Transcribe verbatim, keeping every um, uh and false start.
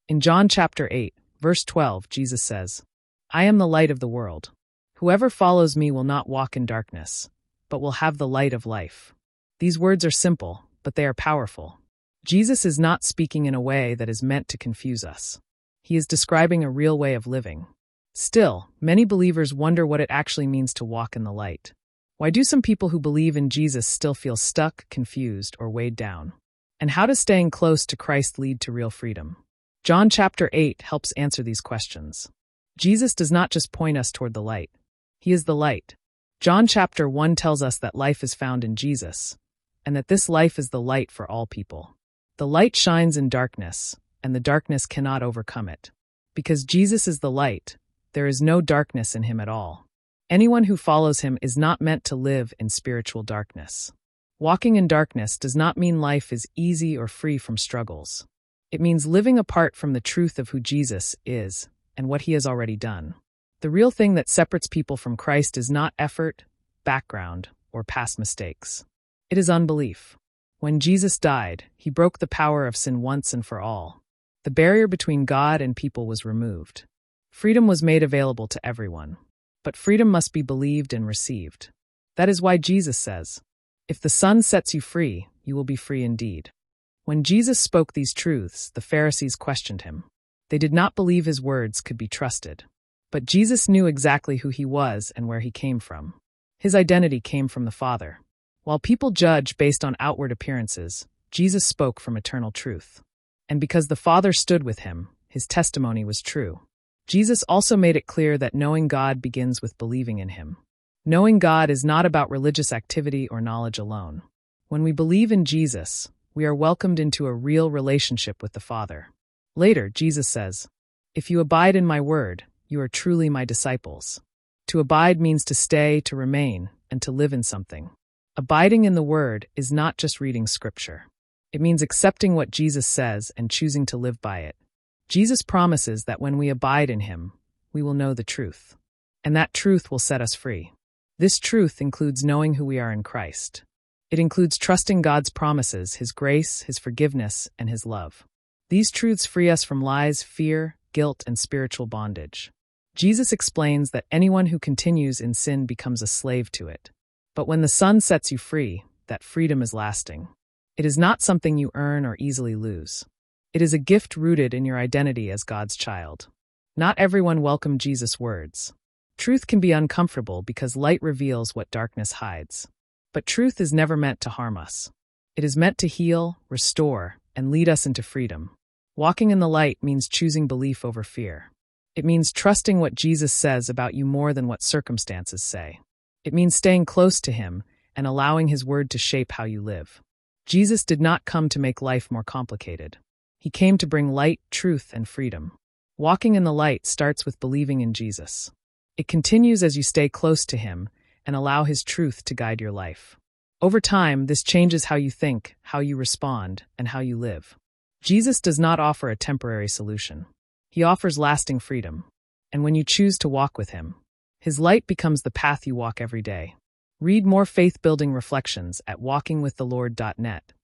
In John chapter eight, verse twelve, Jesus says, "I am the light of the world. Whoever follows me will not walk in darkness, but will have the light of life." These words are simple, but they are powerful. Jesus is not speaking in a way that is meant to confuse us. He is describing a real way of living. Still, many believers wonder what it actually means to walk in the light. Why do some people who believe in Jesus still feel stuck, confused, or weighed down? And how does staying close to Christ lead to real freedom? John chapter eight helps answer these questions. Jesus does not just point us toward the light. He is the light. John chapter one tells us that life is found in Jesus, and that this life is the light for all people. The light shines in darkness, and the darkness cannot overcome it. Because Jesus is the light, there is no darkness in him at all. Anyone who follows him is not meant to live in spiritual darkness. Walking in darkness does not mean life is easy or free from struggles. It means living apart from the truth of who Jesus is and what he has already done. The real thing that separates people from Christ is not effort, background, or past mistakes. It is unbelief. When Jesus died, he broke the power of sin once and for all. The barrier between God and people was removed. Freedom was made available to everyone. But freedom must be believed and received. That is why Jesus says, "If the Son sets you free, you will be free indeed." When Jesus spoke these truths, the Pharisees questioned him. They did not believe his words could be trusted. But Jesus knew exactly who he was and where he came from. His identity came from the Father. While people judge based on outward appearances, Jesus spoke from eternal truth. And because the Father stood with him, his testimony was true. Jesus also made it clear that knowing God begins with believing in him. Knowing God is not about religious activity or knowledge alone. When we believe in Jesus, we are welcomed into a real relationship with the Father. Later, Jesus says, "If you abide in my word, you are truly my disciples." To abide means to stay, to remain, and to live in something. Abiding in the Word is not just reading Scripture. It means accepting what Jesus says and choosing to live by it. Jesus promises that when we abide in him, we will know the truth. And that truth will set us free. This truth includes knowing who we are in Christ. It includes trusting God's promises, his grace, his forgiveness, and his love. These truths free us from lies, fear, guilt, and spiritual bondage. Jesus explains that anyone who continues in sin becomes a slave to it. But when the Son sets you free, that freedom is lasting. It is not something you earn or easily lose. It is a gift rooted in your identity as God's child. Not everyone welcomed Jesus' words. Truth can be uncomfortable because light reveals what darkness hides. But truth is never meant to harm us. It is meant to heal, restore, and lead us into freedom. Walking in the light means choosing belief over fear. It means trusting what Jesus says about you more than what circumstances say. It means staying close to him and allowing his word to shape how you live. Jesus did not come to make life more complicated. He came to bring light, truth, and freedom. Walking in the light starts with believing in Jesus. It continues as you stay close to him and allow his truth to guide your life. Over time, this changes how you think, how you respond, and how you live. Jesus does not offer a temporary solution. He offers lasting freedom. And when you choose to walk with him, his light becomes the path you walk every day. Read more faith-building reflections at walking with the lord dot net.